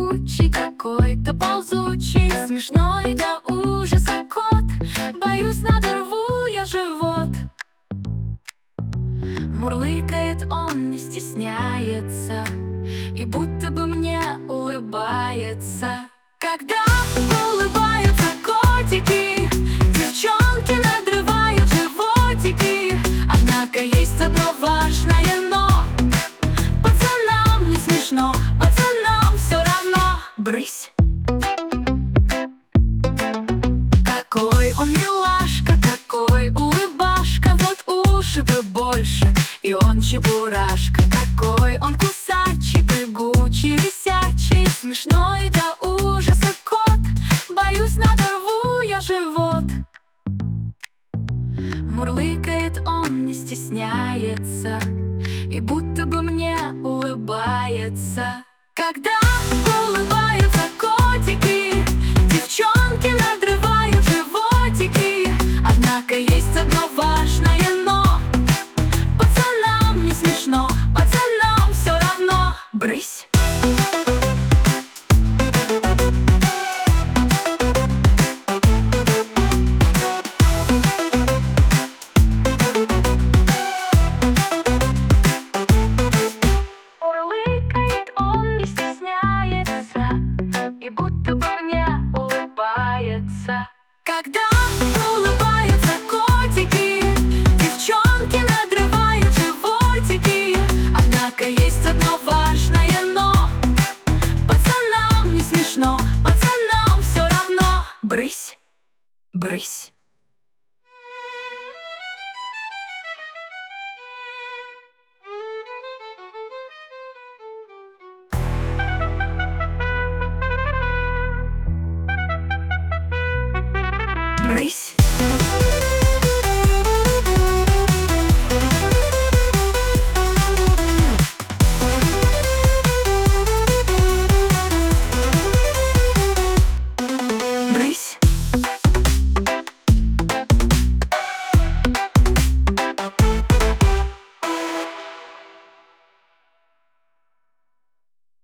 прыгучий, какой-то ползучий, смешной до ужаса кот. Боюсь, надорву я живот. Мурлыкает он, не стесняется, и будто бы мне улыбается. Когда улыбаются котики, девчонки надрывают животики. Однако есть одно важное но: пацанам не смешно, пацанам все равно. Брысь! Какой он милашка, какой улыбашка, вот уши бы больше, и он чебурашка. Какой он кусачий, прыгучий, висячий, смешной до ужаса кот. Боюсь, надорву я живот. Мурлыкает он, не стесняется, и будто бы мне улыбается. Когда улыбаются котики, девчонки надрывают животики. Однако есть одно важное но: пацанам не смешно, пацанам все равно. Брысь! Мурлыкает он, не стесняется, и будто бы мне улыбается. Когда улыбаются котики, девчонки надрывают животики. Однако есть одно важное но: пацанам не смешно, пацанам все равно. Брысь! Брысь!